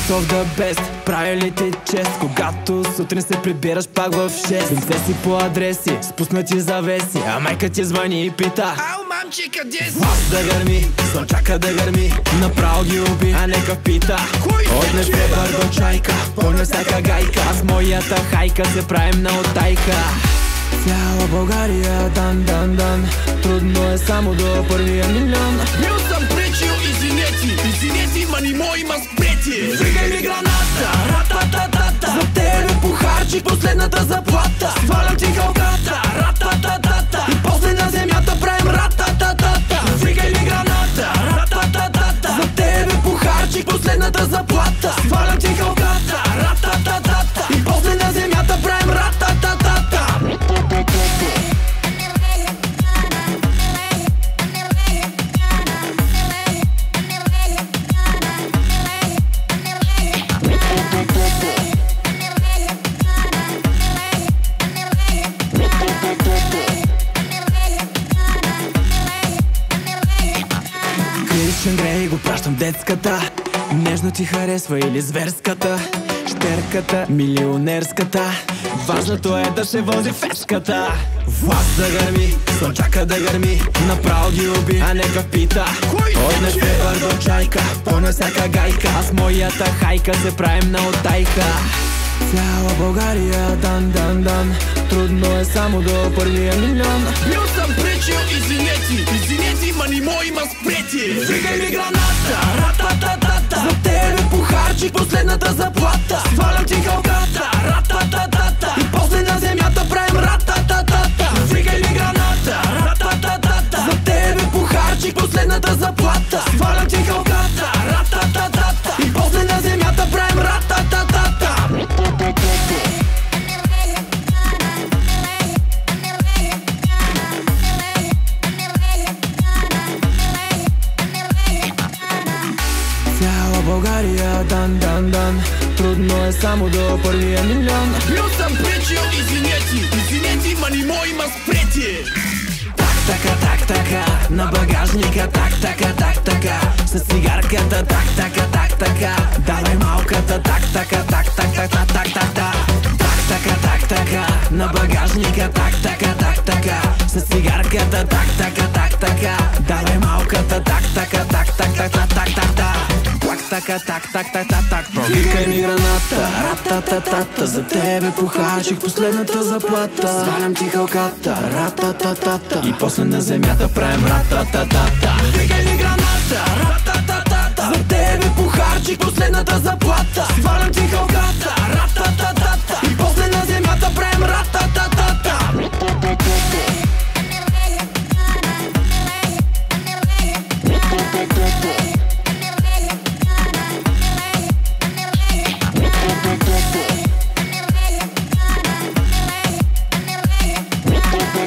Best of the best, прави ли ти чест, когато сутрин се прибираш пак в 6? Пинце си по адреси, спуснати завеси, а майка ти звъни и пита: ау, мамче, къде си? Власт да гърми, слънчака да гърми, направо ги уби, а нека пита: Кой от нефебър до чайка, пълня всяка гайка, а с моята хайка се правим на утайка. Цяла България, дан, трудно е само до първия милион. Бил съм пречил, извинете, ма не мой има спрети. Вдигай ми граната, ратататата, за тебе похарчих последната заплата. Свалям ти халката, ратататата, и после на земята правим ратататата. Вдигай ми граната, ратататата, за тебе похарчих последната заплата. Свалям ти халката, ратататата, и после на земята правим ратататата. Кришен Грей го пращам детската, нежно ти харесва или зверската, щерката, милионерската, важното е да се вози феската. Власт да гърми, слънчака да гърми, направо ги уби, а нека пита: от нефебър до чайка, пълна всяка гайка, а с моята хайка се правим на утайка. Цяла България, дан, трудно е само до първия милион. Бил съм пречил, извинете, ма не мой има спрети. Вдигай ми граната, ратататата, за тебе похарчих последната заплата. Свалям ти халката, ратататата, и после на земята правим ратататата. Вдигай ми граната, ратататата, за тебе похарчих последната заплата. Свалям ти халката, ратататата, и после на земята правим ратататата. Цяла България, дан, трудно е само до първия милион. Бил съм пречил, извинете, ма не мой има спрети. Так, на багажника, так, с цигарката, так, давай малката, так, на багажника, так, с цигарката, так, давай малката, так. Викай ми граната, ратататата, за тебе похарчих последната заплата. Свалям ти халката, ратататата, и после на земята правим ратататата. Викай ми граната, ратататата, за тебе похарчих последната заплата. Свалям ти халката, ратататата, и после на земята правим ратататата.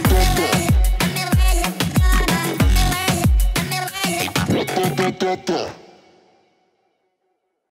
Da.